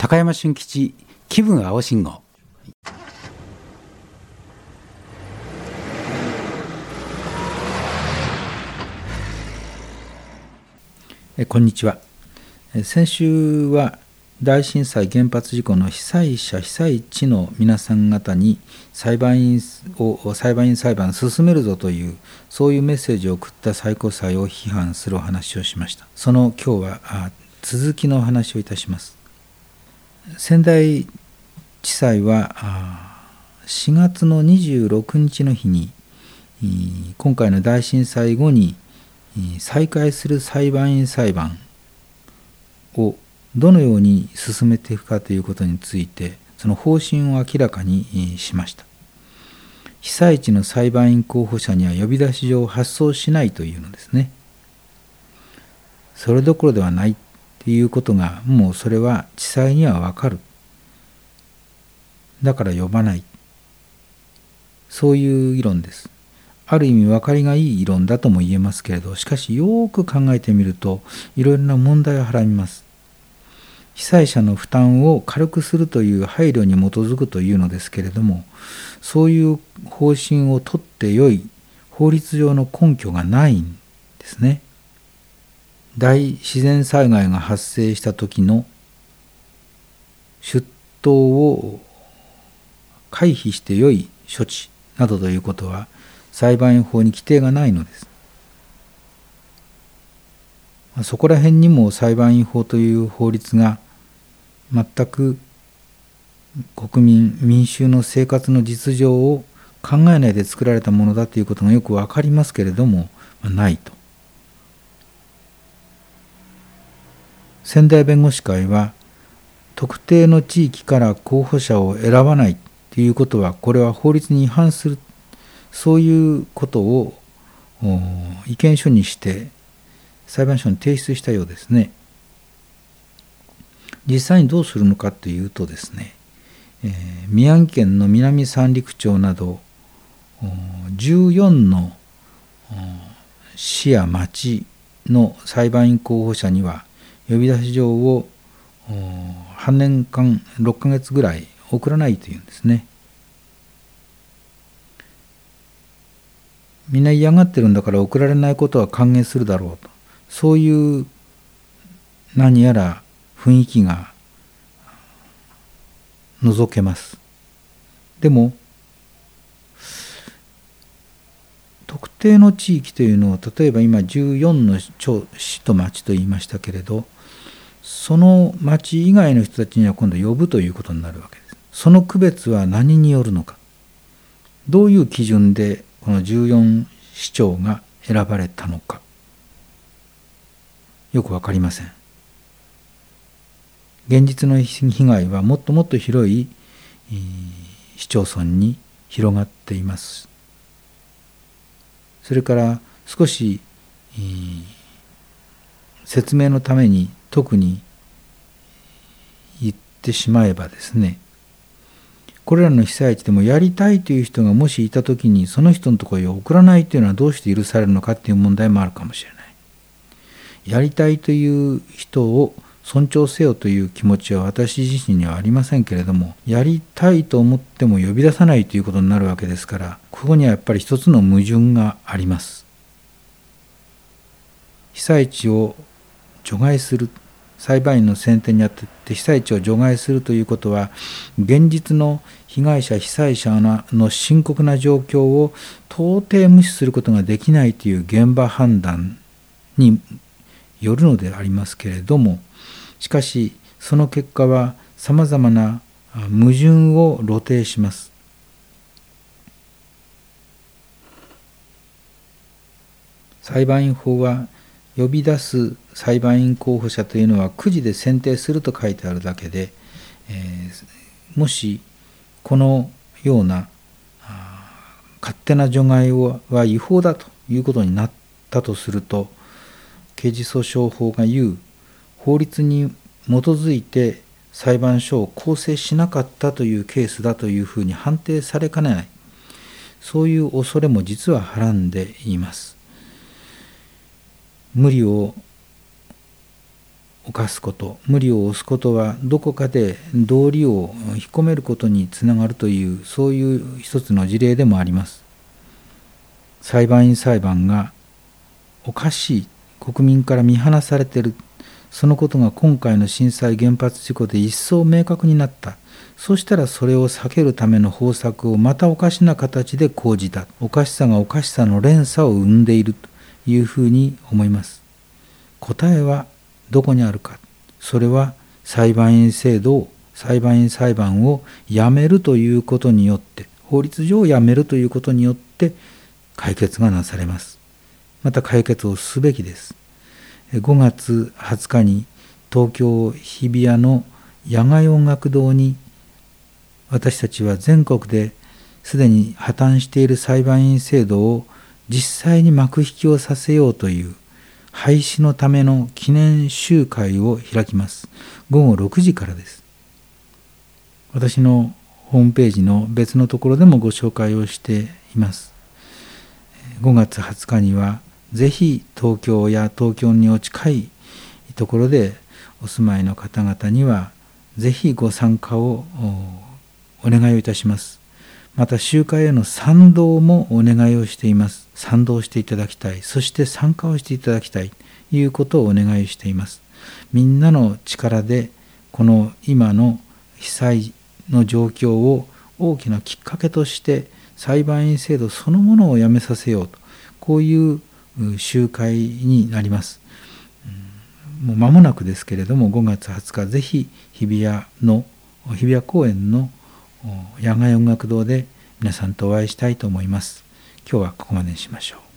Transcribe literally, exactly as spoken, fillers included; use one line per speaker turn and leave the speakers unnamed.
高山俊吉気分青信号。えこんにちは。え先週は大震災原発事故の被災者被災地の皆さん方に裁判員を裁判員裁判進めるぞというそういうメッセージを送った最高裁を批判するお話をしました。その今日はあ続きのお話をいたします。仙台地裁はしがつのにじゅうろくにちの日に今回の大震災後に再開する裁判員裁判をどのように進めていくかということについてその方針を明らかにしました。被災地の裁判員候補者には呼び出し状を発送しないというのですね。それどころではないということがもうそれは地裁にはわかる。だから呼ばない。そういう議論です。ある意味分かりがいい議論だとも言えますけれど、しかしよく考えてみるといろいろな問題をはらみます。被災者の負担を軽くするという配慮に基づくというのですけれども、そういう方針を取ってよい法律上の根拠がないんですね。大自然災害が発生した時の出頭を回避してよい処置などということは裁判員法に規定がないのです。そこら辺にも裁判員法という法律が全く国民民衆の生活の実情を考えないで作られたものだということがよくわかりますけれども、ないと。仙台弁護士会は特定の地域から候補者を選ばないということはこれは法律に違反する、そういうことを意見書にして裁判所に提出したようですね。実際にどうするのかというとですね、えー、宮城県の南三陸町などじゅうよんの市や町の裁判員候補者には呼び出し状を半年間ろっかげつぐらい送らないというんですね。みんな嫌がってるんだから送られないことは歓迎するだろうと、そういう何やら雰囲気が覗けます。でも特定の地域というのを例えば今じゅうよんの町市と町と言いましたけれど、その町以外の人たちには今度呼ぶということになるわけです。その区別は何によるのか、どういう基準でこのじゅうよん市長が選ばれたのか、よくわかりません。現実の被害はもっともっと広い市町村に広がっています。それから少し説明のために特に言ってしまえばですね、これらの被災地でもやりたいという人がもしいたときにその人のところへ送らないというのはどうして許されるのかという問題もあるかもしれない。やりたいという人を尊重せよという気持ちは私自身にはありませんけれども、やりたいと思っても呼び出さないということになるわけですから、ここにはやっぱり一つの矛盾があります。被災地を除外する、裁判員の選定にあたって被災地を除外するということは、現実の被害者被災者の深刻な状況を到底無視することができないという現場判断によるのでありますけれども、しかしその結果はさまざまな矛盾を露呈します。裁判員法は呼び出す裁判員候補者というのはくじで選定すると書いてあるだけで、えー、もしこのような勝手な除外は違法だということになったとすると、刑事訴訟法が言う法律に基づいて裁判所を構成しなかったというケースだというふうに判定されかねない、そういう恐れも実ははらんでいます。無理を犯すこと、無理を押すことはどこかで道理を引っ込めることにつながるという、そういう一つの事例でもあります。裁判員裁判がおかしい、国民から見放されている、そのことが今回の震災原発事故で一層明確になった。そしたらそれを避けるための方策をまたおかしな形で講じた。おかしさがおかしさの連鎖を生んでいるというふうに思います。答えはどこにあるか。それは裁判員制度を、裁判員裁判をやめるということによって、法律上やめるということによって解決がなされます。また解決をすべきです。ごがつはつかに東京日比谷の野外音楽堂に、私たちは全国ですでに破綻している裁判員制度を実際に幕引きをさせようという廃止のための記念集会を開きます。ごごろくじからです。私のホームページの別のところでもご紹介をしています。ごがつはつかにはぜひ東京や東京にお近いところでお住まいの方々にはぜひご参加をお願いをいたします。また集会への賛同もお願いをしています。賛同していただきたい。そして参加をしていただきたいということをお願いしています。みんなの力でこの今の被災の状況を大きなきっかけとして裁判員制度そのものをやめさせようと、こういう集会になります。もう間もなくですけれども、ごがつはつかぜひ日比谷の日比谷公園の野外音楽堂で皆さんとお会いしたいと思います。今日はここまでにしましょう。